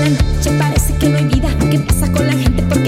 la noche parece que no hay vida. ¿Qué pasa con la gente?